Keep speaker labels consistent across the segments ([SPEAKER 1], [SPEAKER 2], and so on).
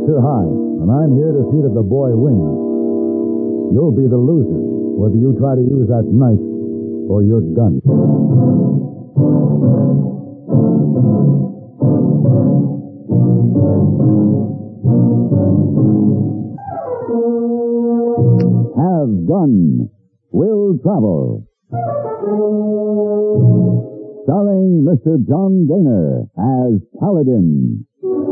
[SPEAKER 1] Mr. High, and I'm here to see that the boy wins. You'll be the loser, whether you try to use that knife or your gun. Have Gun. Will Travel. Starring Mr. John Daner as Paladin.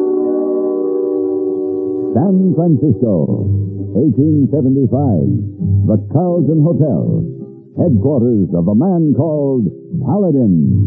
[SPEAKER 1] San Francisco, 1875. The Carlton Hotel. Headquarters of a man called Paladin.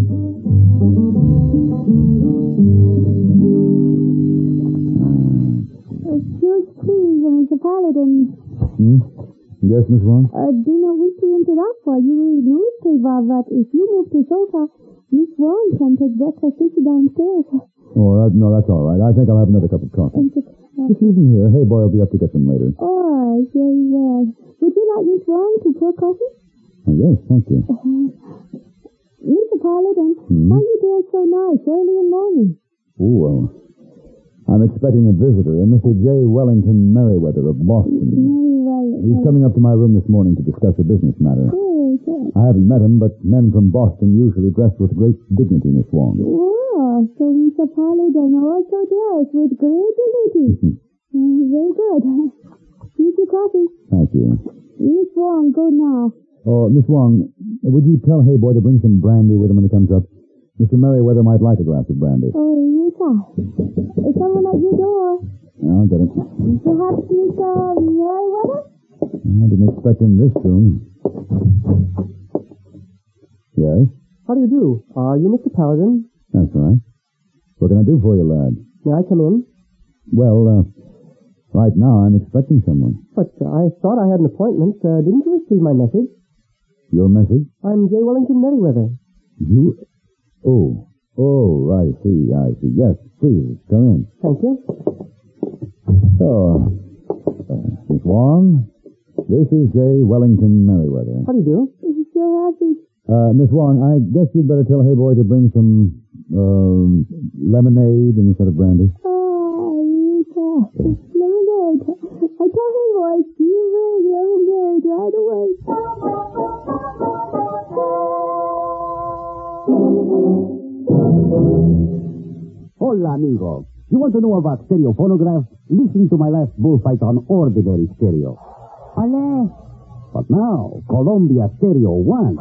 [SPEAKER 2] Excuse please, Mr. Paladin.
[SPEAKER 1] Yes, Miss Wong?
[SPEAKER 2] Do not wish to interrupt while you read newspaper, but if you move to sofa, Miss Wong can take breakfast with you downstairs.
[SPEAKER 1] Oh, no, that's all right. I think I'll have another cup of coffee. Just leave him here. Hey, boy, I'll be up to get them later.
[SPEAKER 2] Oh, very well. Would you like Miss Wong to pour coffee?
[SPEAKER 1] Oh, yes, thank you.
[SPEAKER 2] Mr. Paladin, why you dress so nice early in the morning?
[SPEAKER 1] Oh, well, I'm expecting a visitor, Mr. J. Wellington Merriweather of Boston. He's coming up to my room this morning to discuss a business matter.
[SPEAKER 2] Yes.
[SPEAKER 1] I haven't met him, but men from Boston usually dress with great dignity, Miss Wong.
[SPEAKER 2] Oh, so Mr. Paladin also dress with great dignity. Very good. Here's your coffee.
[SPEAKER 1] Thank you.
[SPEAKER 2] Miss Wong, go now.
[SPEAKER 1] Oh, Miss Wong, would you tell Hayboy to bring some brandy with him when he comes up? Mr. Merriweather might like a glass of brandy.
[SPEAKER 2] Oh, yes, sir. Is someone at your door?
[SPEAKER 1] I'll get it.
[SPEAKER 2] Perhaps Mr. Merriweather?
[SPEAKER 1] I didn't expect him this soon. Yes?
[SPEAKER 3] How do you do? Are you Mr. Paladin?
[SPEAKER 1] That's right. What can I do for you, lad?
[SPEAKER 3] May I come in?
[SPEAKER 1] Well, right now I'm expecting someone.
[SPEAKER 3] But I thought I had an appointment. Didn't you receive my message?
[SPEAKER 1] Your message?
[SPEAKER 3] I'm J. Wellington Merriweather.
[SPEAKER 1] You? Oh, I see. Yes, please, come in.
[SPEAKER 3] Thank you.
[SPEAKER 1] So, Miss Wong, this is J. Wellington Merriweather.
[SPEAKER 3] How do you do?
[SPEAKER 2] So happy.
[SPEAKER 1] Miss Wong, I guess you'd better tell Hayboy to bring some, lemonade instead of brandy.
[SPEAKER 2] Lemonade. I told him, boy, you bring lemonade right away.
[SPEAKER 4] Hola, amigo. You want to know about stereo phonograph? Listen to my last bullfight on ordinary stereo. Ale. But now, Columbia Stereo 1.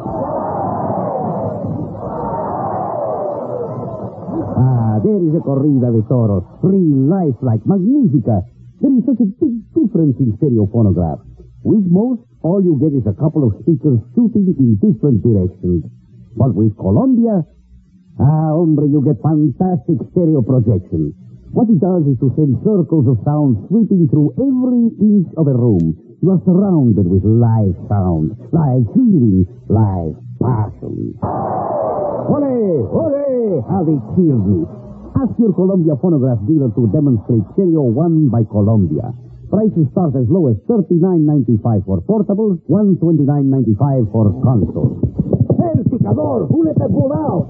[SPEAKER 4] There is a corrida de toros. Real lifelike, magnifica. There is such a big difference in stereo phonograph. With most, all you get is a couple of speakers shooting in different directions. But with Columbia, hombre, you get fantastic stereo projection. What it does is to send circles of sound sweeping through every inch of a room. You are surrounded with live sound, live feeling, live passion. Ole! Ole! How they cheered me. Ask your Columbia phonograph dealer to demonstrate Stereo 1 by Columbia. Prices start as low as $39.95 for portable, $129.95 for console. El picador! ¡Únete por out!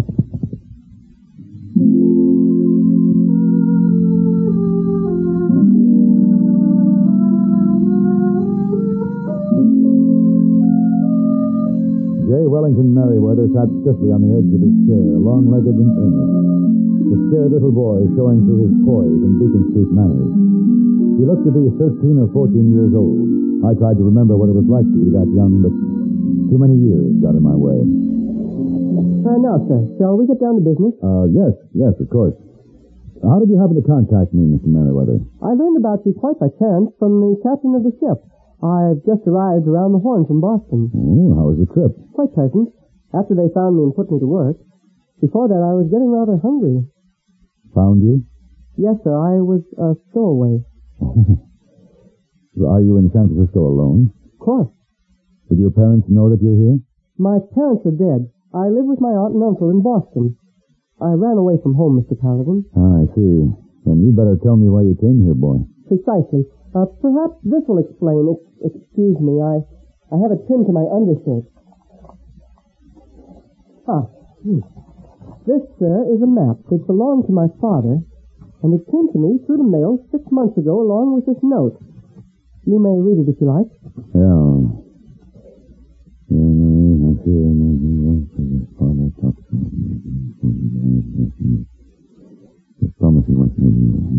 [SPEAKER 1] J. Wellington Merriweather sat stiffly on the edge of his chair, long-legged and earnest. The scared little boy showing through his poise and Beacon Street manners. He looked to be 13 or 14 years old. I tried to remember what it was like to be that young, but too many years got in my way.
[SPEAKER 3] Now, sir, shall we get down to business?
[SPEAKER 1] Yes, of course. How did you happen to contact me, Mr. Merriweather?
[SPEAKER 3] I learned about you quite by chance from the captain of the ship. I've just arrived around the Horn from Boston.
[SPEAKER 1] Oh, how was the trip?
[SPEAKER 3] Quite pleasant. After they found me and put me to work. Before that, I was getting rather hungry.
[SPEAKER 1] Found you?
[SPEAKER 3] Yes, sir. I was a stowaway.
[SPEAKER 1] Are you in San Francisco alone?
[SPEAKER 3] Of course.
[SPEAKER 1] Did your parents know that you're here?
[SPEAKER 3] My parents are dead. I live with my aunt and uncle in Boston. I ran away from home, Mr. Paladin.
[SPEAKER 1] I see. Then you better tell me why you came here, boy.
[SPEAKER 3] Precisely. Perhaps this will explain it. Excuse me, I have it pinned to my undershirt. This, sir, is a map. It belonged to my father, And it came to me through the mail 6 months ago along with this note. You may read it if you like.
[SPEAKER 1] Yeah. Just promise he wants me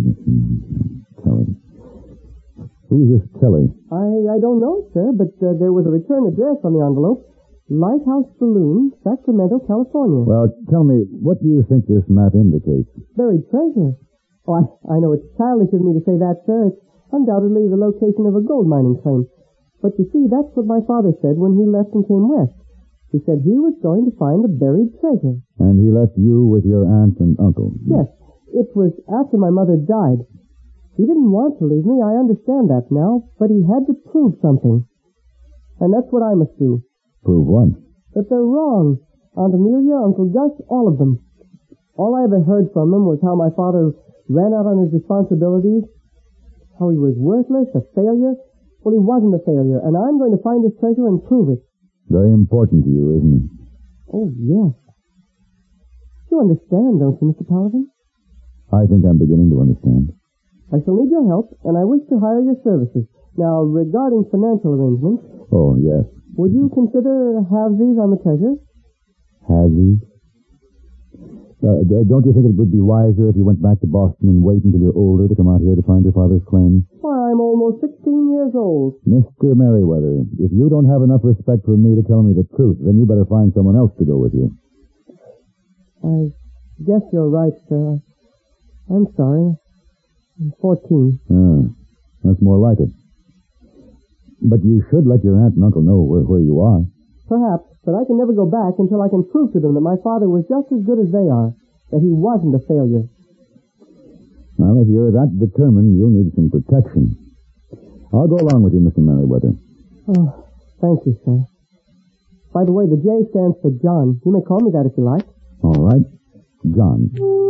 [SPEAKER 1] to tell him. Who's this Kelly?
[SPEAKER 3] I don't know, sir, but there was a return address on the envelope. Lighthouse Saloon, Sacramento, California.
[SPEAKER 1] Well, tell me, what do you think this map indicates?
[SPEAKER 3] Buried treasure. Oh, I know it's childish of me to say that, sir. It's undoubtedly the location of a gold mining claim. But you see, that's what my father said when he left and came west. He said he was going to find the buried treasure.
[SPEAKER 1] And he left you with your aunt and uncle?
[SPEAKER 3] Yes. It was after my mother died. He didn't want to leave me, I understand that now, but he had to prove something. And that's what I must do.
[SPEAKER 1] Prove what?
[SPEAKER 3] That they're wrong. Aunt Amelia, Uncle Gus, all of them. All I ever heard from them was how my father ran out on his responsibilities, how he was worthless, a failure. Well, he wasn't a failure, and I'm going to find this treasure and prove it.
[SPEAKER 1] Very important to you, isn't it?
[SPEAKER 3] Oh, yes. You understand, don't you, Mr. Paladin?
[SPEAKER 1] I think I'm beginning to understand.
[SPEAKER 3] I shall need your help, and I wish to hire your services. Now, regarding financial arrangements...
[SPEAKER 1] Oh, yes.
[SPEAKER 3] Would you consider halvesies on the treasure?
[SPEAKER 1] Halvesies? Don't you think it would be wiser if you went back to Boston and wait until you're older to come out here to find your father's claim?
[SPEAKER 3] Why, I'm almost 16 years old.
[SPEAKER 1] Mr. Merriweather, if you don't have enough respect for me to tell me the truth, then you better find someone else to go with you.
[SPEAKER 3] I guess you're right, sir. I'm sorry. I'm 14.
[SPEAKER 1] That's more like it. But you should let your aunt and uncle know where you are.
[SPEAKER 3] Perhaps, but I can never go back until I can prove to them that my father was just as good as they are, that he wasn't a failure.
[SPEAKER 1] Well, if you're that determined, you'll need some protection. I'll go along with you, Mr. Merriweather.
[SPEAKER 3] Oh, thank you, sir. By the way, the J stands for John. You may call me that if you like.
[SPEAKER 1] All right. John.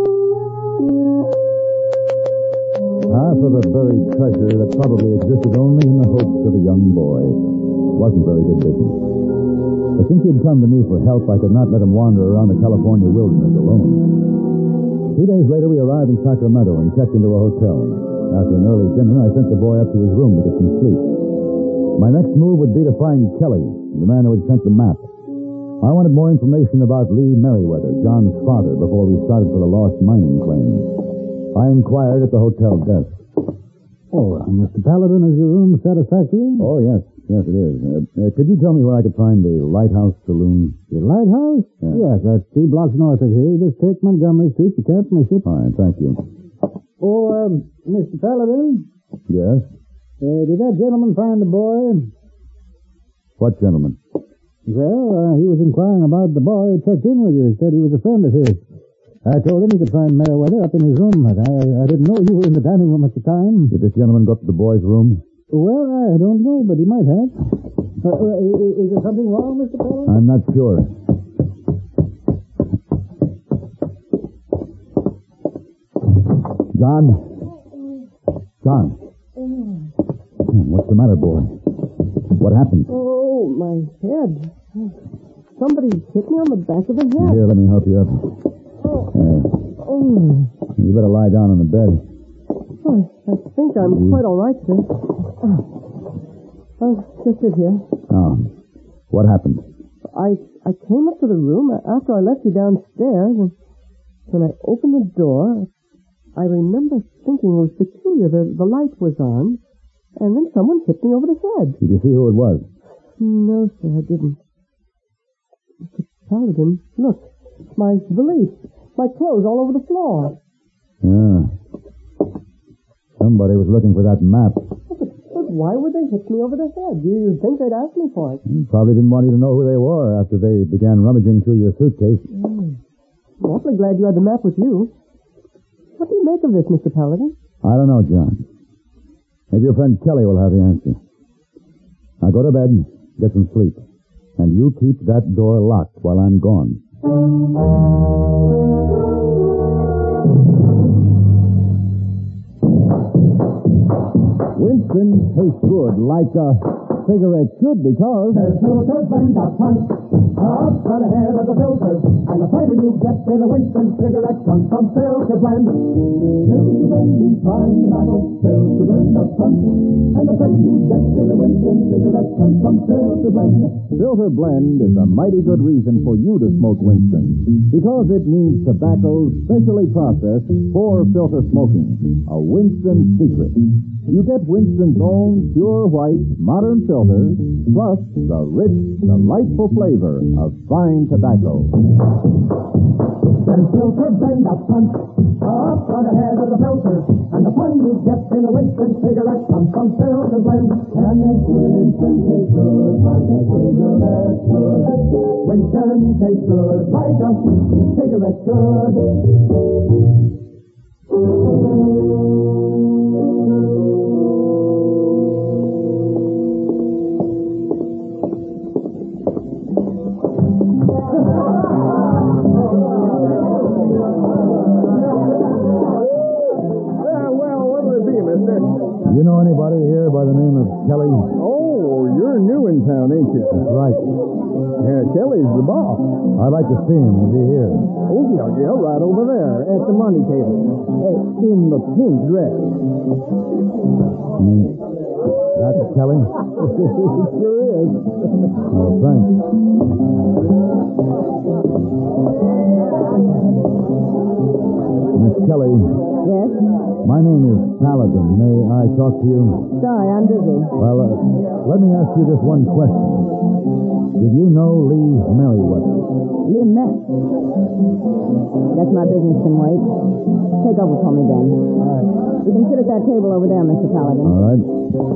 [SPEAKER 1] Half of a buried treasure that probably existed only in the hopes of a young boy. Wasn't very good business. But since he'd come to me for help, I could not let him wander around the California wilderness alone. 2 days later, we arrived in Sacramento and checked into a hotel. After an early dinner, I sent the boy up to his room to get some sleep. My next move would be to find Kelly, the man who had sent the map. I wanted more information about Lee Merriweather, John's father, before we started for the lost mining claim. I inquired at the hotel desk.
[SPEAKER 4] Oh, Mr. Paladin, is your room satisfactory?
[SPEAKER 1] Oh, yes. Yes, it is. Could you tell me where I could find the Lighthouse Saloon?
[SPEAKER 4] The Lighthouse?
[SPEAKER 1] Yeah.
[SPEAKER 4] Yes, that's 3 blocks north of here. Just take Montgomery Street. You can't miss it.
[SPEAKER 1] All right, thank you.
[SPEAKER 4] Oh, Mr. Paladin?
[SPEAKER 1] Yes?
[SPEAKER 4] Did that gentleman find the boy?
[SPEAKER 1] What gentleman?
[SPEAKER 4] Well, he was inquiring about the boy who checked in with you. Said he was a friend of his. I told him he could find Merriweather up in his room, but I didn't know you were in the dining room at the time.
[SPEAKER 1] Did this gentleman go up to the boy's room?
[SPEAKER 4] Well, I don't know, but he might have. Is there something wrong, Mr. Paladin?
[SPEAKER 1] I'm not sure. John? John? What's the matter, boy? What happened?
[SPEAKER 3] Oh, my head. Somebody hit me on the back of the head.
[SPEAKER 1] Here, let me help you up.
[SPEAKER 3] Oh.
[SPEAKER 1] You better lie down on the bed.
[SPEAKER 3] Oh, I think I'm quite all right, sir. Oh, just sit here.
[SPEAKER 1] Oh. What happened?
[SPEAKER 3] I came up to the room after I left you downstairs, and when I opened the door, I remember thinking it was peculiar. The light was on, and then someone hit me over the head.
[SPEAKER 1] Did you see who it was?
[SPEAKER 3] No, sir, I didn't. Mr. Paladin, look. My valise. My clothes all over the floor.
[SPEAKER 1] Yeah. Somebody was looking for that map.
[SPEAKER 3] But why would they hit me over the head? You'd think they'd ask me for it.
[SPEAKER 1] Probably didn't want you to know who they were after they began rummaging through your suitcase.
[SPEAKER 3] I'm awfully glad you had the map with you. What do you make of this, Mr. Paladin?
[SPEAKER 1] I don't know, John. Maybe your friend Kelly will have the answer. Now go to bed, get some sleep. And you keep that door locked while I'm gone. Winston tastes good like a cigarette should because...
[SPEAKER 5] There's filter blend up front, up by the head of the filter, and the flavor you get in a Winston cigarette comes from filter blend. Filter blend is fine tobacco, filter blend up front, and the flavor you get in a Winston cigarette comes from filter blend.
[SPEAKER 1] Filter blend is a mighty good reason for you to smoke Winston, because it needs tobacco specially processed for filter smoking. A Winston secret. You get Winston's own pure white modern filter, plus the rich, delightful flavor of fine tobacco.
[SPEAKER 5] There's filter blend up front, up by the head of the filter, and the fun you get in a Winston cigarette comes from filter blend. And makes Winston taste good like a cigarette should. Winston tastes good like a cigarette should.
[SPEAKER 1] You know anybody here by the name of Kelly?
[SPEAKER 6] Oh, you're new in town, ain't you?
[SPEAKER 1] That's right.
[SPEAKER 6] Yeah, Kelly's the boss.
[SPEAKER 1] I'd like to see him. Is he here?
[SPEAKER 6] Oh, yeah, right over there at the money table. Hey, in the pink dress.
[SPEAKER 1] That's Kelly?
[SPEAKER 6] It sure is.
[SPEAKER 1] Oh, thanks. Miss Kelly,
[SPEAKER 7] Yes?
[SPEAKER 1] my name is Paladin. May I talk to you?
[SPEAKER 7] Sorry, I'm busy.
[SPEAKER 1] Well, let me ask you just one question. Did you know Lee Merriweather?
[SPEAKER 7] Lee Met. Guess my business can wait. Take over for me, Ben. All right. You can sit at that table over there, Mr. Paladin.
[SPEAKER 1] All right.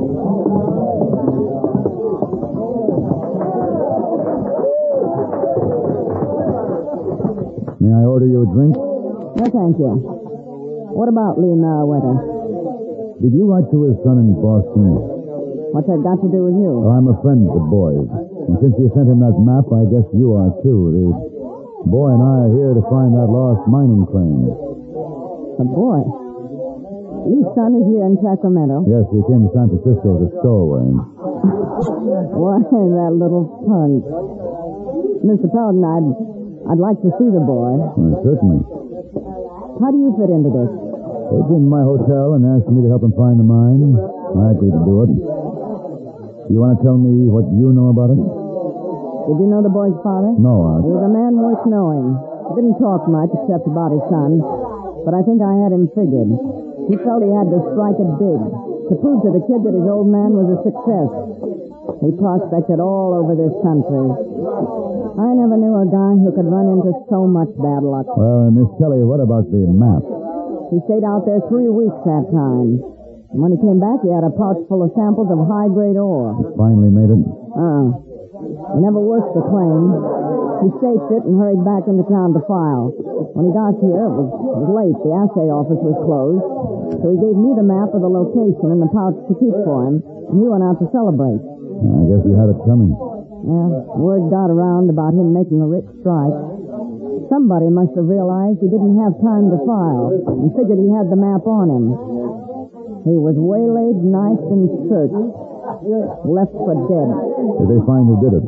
[SPEAKER 1] May I order you a drink?
[SPEAKER 7] No, thank you. What about Lee Merriweather?
[SPEAKER 1] Did you write to his son in Boston?
[SPEAKER 7] What's that got to do with you?
[SPEAKER 1] I'm a friend of the boy's. And since you sent him that map, I guess you are too. The boy and I are here to find that lost mining claim.
[SPEAKER 7] The boy? Lee's son is here in Sacramento.
[SPEAKER 1] Yes, he came to San Francisco as a stowaway.
[SPEAKER 7] Why, that little punk. Mr. Paladin, I'd like to see the boy.
[SPEAKER 1] Well, certainly.
[SPEAKER 7] How do you fit into this?
[SPEAKER 1] They came to my hotel and asked me to help them find the mine. I agreed to do it. You want to tell me what you know about it?
[SPEAKER 7] Did you know the boy's father?
[SPEAKER 1] No,
[SPEAKER 7] He was a man worth knowing. He didn't talk much except about his son, but I think I had him figured. He felt he had to strike it big, to prove to the kid that his old man was a success. He prospected all over this country. I never knew a guy who could run into so much bad luck.
[SPEAKER 1] Well, Miss Kelly, what about the map?
[SPEAKER 7] He stayed out there 3 weeks that time. And when he came back, he had a pouch full of samples of high-grade ore.
[SPEAKER 1] Finally made it?
[SPEAKER 7] He never worked the claim. He staked it and hurried back into town to file. When he got here, it was late. The assay office was closed. So he gave me the map of the location and the pouch to keep for him. And he went out to celebrate.
[SPEAKER 1] I guess he had it coming.
[SPEAKER 7] Yeah, word got around about him making a rich strike. Somebody must have realized he didn't have time to file and figured he had the map on him. He was waylaid, knifed, and searched. Left for dead.
[SPEAKER 1] Did they find who did it?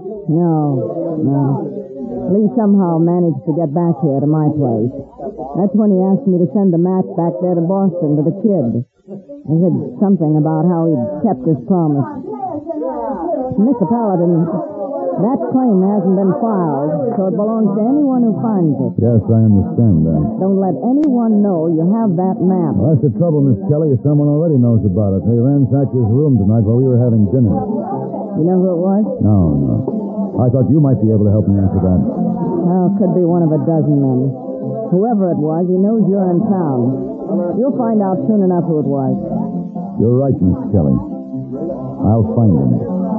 [SPEAKER 7] No. Lee somehow managed to get back here to my place. That's when he asked me to send the map back there to Boston to the kid. He said something about how he'd kept his promise. Mr. Paladin, that claim hasn't been filed, so it belongs to anyone who finds it.
[SPEAKER 1] Yes, I understand that.
[SPEAKER 7] Don't let anyone know you have that map.
[SPEAKER 1] Well, that's the trouble, Miss Kelly. Someone already knows about it. They ransacked his room tonight while we were having dinner.
[SPEAKER 7] You know who it was?
[SPEAKER 1] No. I thought you might be able to help me answer that.
[SPEAKER 7] Well, it could be one of a dozen men. Whoever it was, he knows you're in town. You'll find out soon enough who it was.
[SPEAKER 1] You're right, Miss Kelly. I'll find him.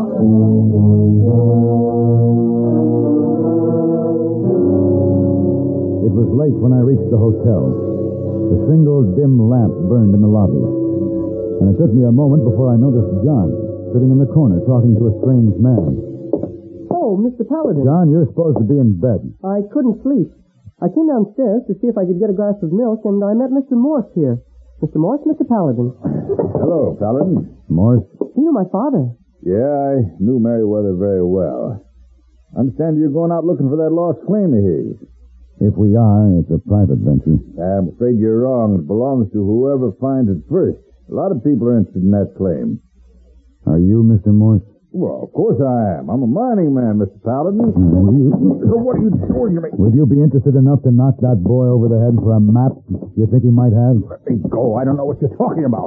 [SPEAKER 1] It was late when I reached the hotel. A single dim lamp burned in the lobby. And it took me a moment before I noticed John sitting in the corner talking to a strange man.
[SPEAKER 3] Oh, Mr. Paladin.
[SPEAKER 1] John, you're supposed to be in bed.
[SPEAKER 3] I couldn't sleep. I came downstairs to see if I could get a glass of milk, and I met Mr. Morse here. Mr. Morse, Mr. Paladin.
[SPEAKER 6] Hello, Paladin.
[SPEAKER 1] Morse?
[SPEAKER 3] You know my father.
[SPEAKER 1] Yeah, I knew Merriweather very well. I understand you're going out looking for that lost claim of his.
[SPEAKER 8] If we are, it's a private venture.
[SPEAKER 1] I'm afraid you're wrong. It belongs to whoever finds it first. A lot of people are interested in that claim.
[SPEAKER 8] Are you Mr. Morse?
[SPEAKER 1] Well, of course I am. I'm a mining man, Mr. Paladin. What are you doing to me?
[SPEAKER 8] Would you be interested enough to knock that boy over the head for a map you think he might have?
[SPEAKER 1] Let me go. I don't know what you're talking about.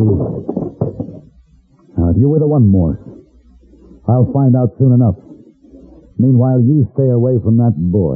[SPEAKER 8] Now, if you were the one, Morse, I'll find out soon enough. Meanwhile, you stay away from that boy.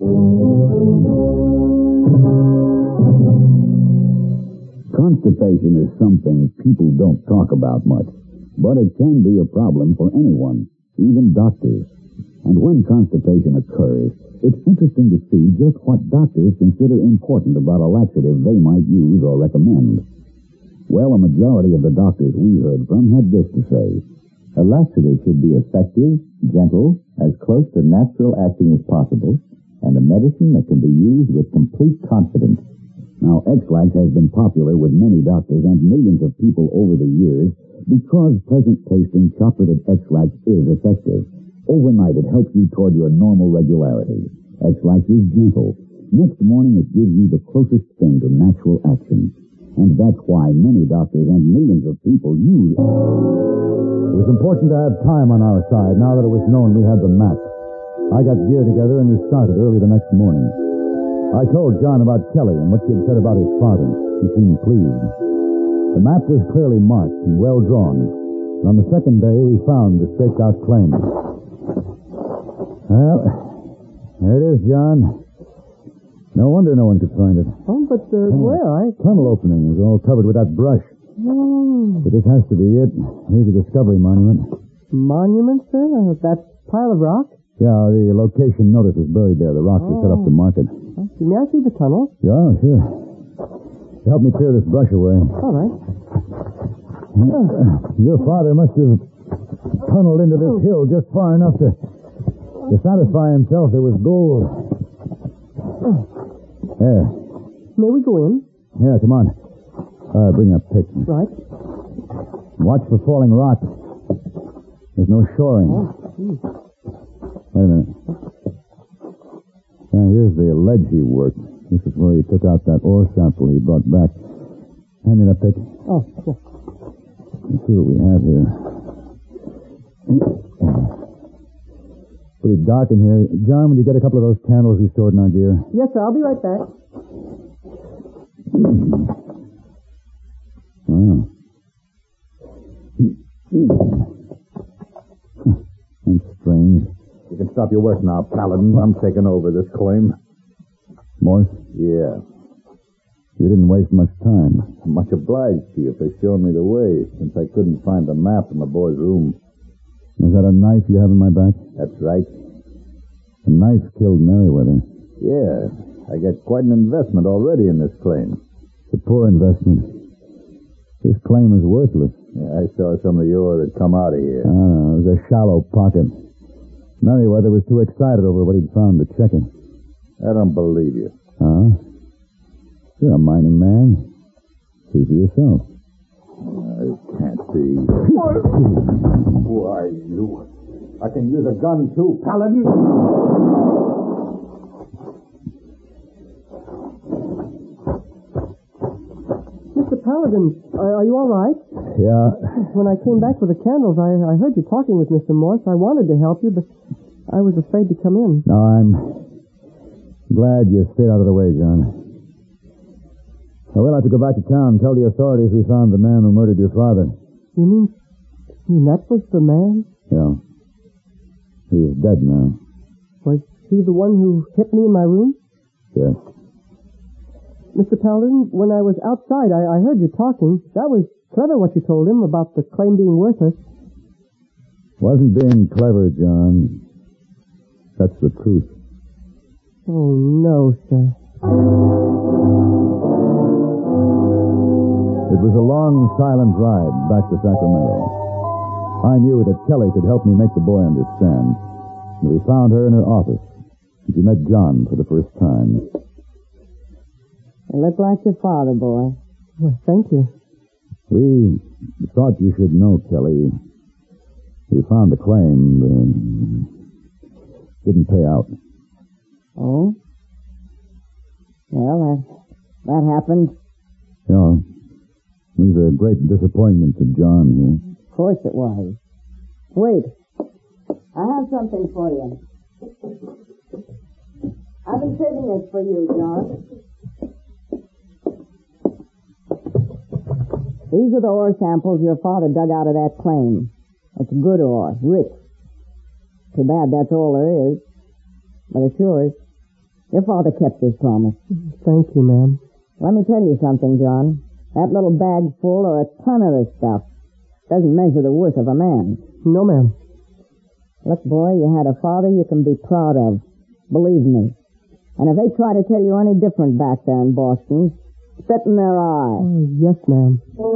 [SPEAKER 4] Constipation is something people don't talk about much, but it can be a problem for anyone, even doctors. And when constipation occurs, it's interesting to see just what doctors consider important about a laxative they might use or recommend. Well, a majority of the doctors we heard from had this to say. A laxative should be effective, gentle, as close to natural acting as possible, and a medicine that can be used with complete confidence. Now, X-Lax has been popular with many doctors and millions of people over the years because pleasant-tasting chocolated X-Lax is effective. Overnight, it helps you toward your normal regularity. X-Lax is gentle. Next morning, it gives you the closest thing to natural action. And that's why many doctors and millions of people use it.
[SPEAKER 8] It was important to have time on our side now that it was known we had the map. I got gear together and we started early the next morning. I told John about Kelly and what she had said about his father. He seemed pleased. The map was clearly marked and well drawn. And on the second day, we found the staked-out claim. Well, there it is, John. No wonder no one could find it.
[SPEAKER 3] Oh, but where?
[SPEAKER 8] Tunnel opening is all covered with that brush.
[SPEAKER 3] Oh.
[SPEAKER 8] But this has to be it. Here's a discovery monument.
[SPEAKER 3] Monument, sir? That pile of rock?
[SPEAKER 8] Yeah, the location notice is buried there. The rocks are set up to mark it.
[SPEAKER 3] May I see the tunnel?
[SPEAKER 8] Yeah, sure. Help me clear this brush away.
[SPEAKER 3] All right.
[SPEAKER 8] Your father must have tunneled into this hill just far enough to satisfy himself there was gold. There.
[SPEAKER 3] May we go in?
[SPEAKER 8] Yeah, come on. Bring that pick.
[SPEAKER 3] Right.
[SPEAKER 8] Watch for falling rocks. There's no shoring. Wait a minute. Yeah, here's the ledge he worked. This is where he took out that ore sample he brought back. Hand me that pick.
[SPEAKER 3] Oh, yeah.
[SPEAKER 8] Let's see what we have here. Pretty dark in here. John, will you get a couple of those candles we stored in our gear?
[SPEAKER 3] Yes, sir. I'll be right back.
[SPEAKER 8] Wow. That's strange.
[SPEAKER 1] You can stop your work now, Paladin. I'm taking over this claim.
[SPEAKER 8] Morse?
[SPEAKER 1] Yeah.
[SPEAKER 8] You didn't waste much time.
[SPEAKER 1] I'm much obliged to you for showing me the way, since I couldn't find the map in the boy's room.
[SPEAKER 8] Is that a knife you have in my back?
[SPEAKER 1] That's right.
[SPEAKER 8] The knife killed Merriweather.
[SPEAKER 1] Yeah. I get quite an investment already in this claim.
[SPEAKER 8] It's a poor investment. This claim is worthless.
[SPEAKER 1] Yeah, I saw some of the ore that come out of here.
[SPEAKER 8] It was a shallow pocket. Merriweather was too excited over what he'd found to check it.
[SPEAKER 1] I don't believe you.
[SPEAKER 8] Huh? You're a mining man. See for yourself.
[SPEAKER 1] I can't see. Who are you? I can use a gun, too, Paladin.
[SPEAKER 3] Mr. Paladin, are you all right?
[SPEAKER 8] Yeah.
[SPEAKER 3] When I came back with the candles, I heard you talking with Mr. Morse. I wanted to help you, but I was afraid to come in.
[SPEAKER 8] No, I'm glad you stayed out of the way, John. I will have to go back to town and tell the authorities we found the man who murdered your father.
[SPEAKER 3] You mean that was the man?
[SPEAKER 8] Yeah. He's dead now.
[SPEAKER 3] Was he the one who hit me in my room?
[SPEAKER 8] Yes.
[SPEAKER 3] Mr. Paladin, when I was outside, I heard you talking. That was clever what you told him about the claim being worthless.
[SPEAKER 8] Wasn't being clever, John. That's the truth.
[SPEAKER 3] Oh, no, sir.
[SPEAKER 8] It was a long, silent ride back to Sacramento. I knew that Kelly could help me make the boy understand. And we found her in her office. And she met John for the first time.
[SPEAKER 7] You look like your father, boy.
[SPEAKER 3] Well, thank you.
[SPEAKER 8] We thought you should know, Kelly. We found the claim. Didn't pay out.
[SPEAKER 7] Oh? Well, that happened.
[SPEAKER 8] Yeah. It was a great disappointment to John here.
[SPEAKER 7] Of course it was. Wait. I have something for you. I've been saving this for you, John. These are the ore samples your father dug out of that claim. It's good ore, rich. Too bad that's all there is. But it's yours. Your father kept his promise.
[SPEAKER 3] Thank you, ma'am.
[SPEAKER 7] Let me tell you something, John. That little bag full or a ton of this stuff doesn't measure the worth of a man.
[SPEAKER 3] No, ma'am.
[SPEAKER 7] Look, boy, you had a father you can be proud of. Believe me. And if they try to tell you any different back there in Boston, spit in their eye.
[SPEAKER 3] Oh, yes, ma'am.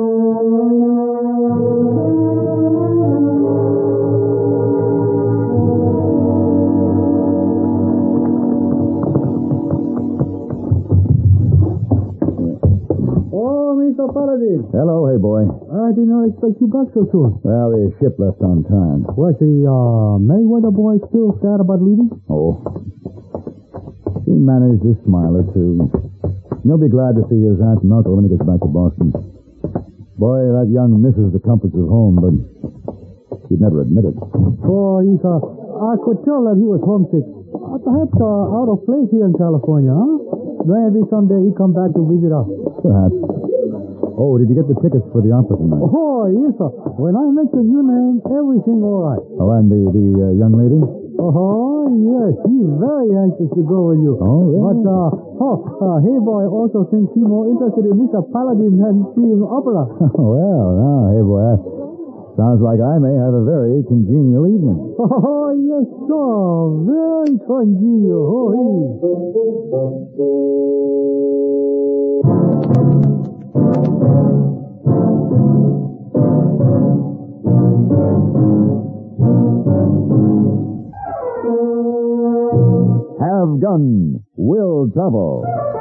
[SPEAKER 6] Oh, Mr. Paladin.
[SPEAKER 8] Hello, hey boy.
[SPEAKER 6] I did not expect you back so soon.
[SPEAKER 8] Well, the ship left on time.
[SPEAKER 6] Was the Mayweather boy still sad about leaving?
[SPEAKER 8] Oh. He managed to smile or two. He'll be glad to see his aunt and uncle when he gets back to Boston. Boy, that young misses the comforts of home, but he'd never admit it.
[SPEAKER 6] Oh, I could tell that he was homesick. Perhaps out of place here in California, huh? Maybe someday he come back to visit us.
[SPEAKER 8] Perhaps. Oh, did you get the tickets for the opera tonight?
[SPEAKER 6] Oh, yes, sir. When I mentioned your name, everything all right.
[SPEAKER 8] Oh, and the young lady?
[SPEAKER 6] Oh, yes. She's very anxious to go with you.
[SPEAKER 8] Oh, really?
[SPEAKER 6] But, hey boy also thinks he's more interested in Mr. Paladin than seeing opera.
[SPEAKER 8] Well, now, hey boy, sounds like I may have a very congenial evening.
[SPEAKER 6] Oh, yes, sir. Very congenial. Oh,
[SPEAKER 8] Have Gun, Will Travel.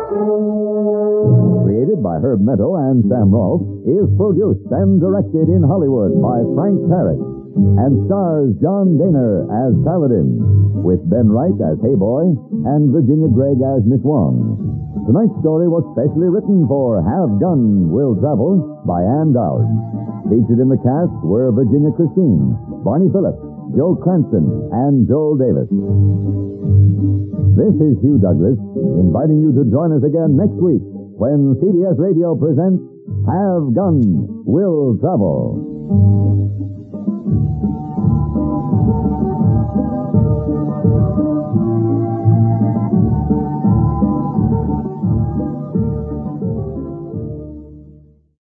[SPEAKER 8] Created by Herb Meadow and Sam Rolfe, is produced and directed in Hollywood by Frank Parrott, and stars John Daner as Paladin, with Ben Wright as Hey Boy and Virginia Gregg as Miss Wong. Tonight's story was specially written for Have Gun, Will Travel by Ann Dowd. Featured in the cast were Virginia Christine, Barney Phillips, Joe Cranston, and Joel Davis. This is Hugh Douglas, inviting you to join us again next week when CBS Radio presents Have Gun, Will Travel.